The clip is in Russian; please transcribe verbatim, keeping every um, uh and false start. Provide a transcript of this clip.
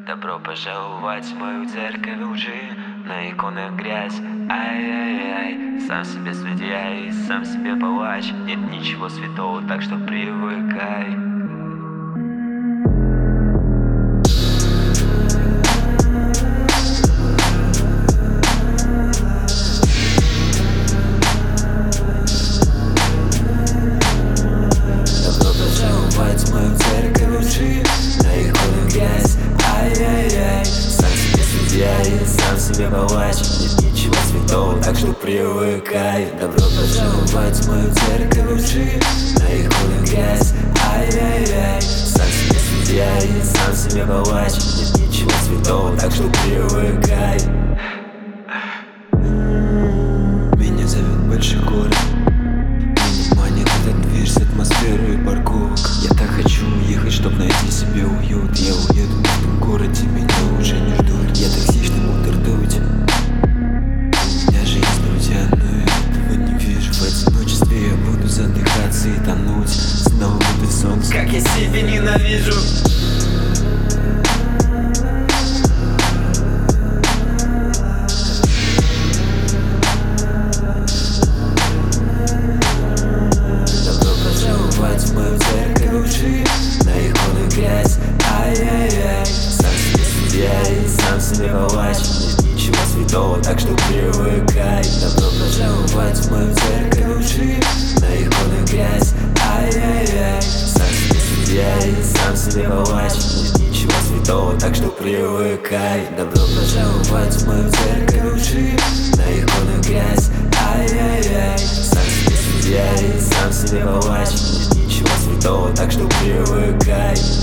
Добро пожаловать в мою церковь лжи, на иконах грязь, ай-яй-яй. Сам себе судья и сам себе палач. Нет ничего святого, так что привыкай. Добро пожаловать в мою церковь лжи, на иконах грязь, ай-яй-яй. Сам себе судья и сам себе палач. Нет ничего святого, так что привыкай. Добро пожаловать в мою церковь лжи, на иконах грязь, ай-яй-яй. Сам себе судья и сам себе палач. Нет ничего святого, так что привыкай. Меня зовет большой город, меня манит этот движ с атмосферой парковок. Я так хочу уехать, чтоб найти себе уют. Я уеду в этом городе, меня уже не ждут. Я токсичный мудр дуть. У меня же есть друзья, но я этого не вижу. В одиночестве я буду задыхаться и тонуть. Снова будет солнце, Как я себя ненавижу. В мою церковь лжи, на иконах грязь, ай-яй-яй. Сам себе судья и сам себе палач. Нет ничего святого, так что привыкай. Добро пожаловать в мою церковь лжи, на иконах грязь, ай-яй-яй. Сам себе судья и сам себе палач. Нет ничего святого, так что привыкай. Добро пожаловать в мою церковь лжи, на иконах грязь, ай-яй-яй. Сам себе судья и сам себе палач. Ничего святого, так что привыкай.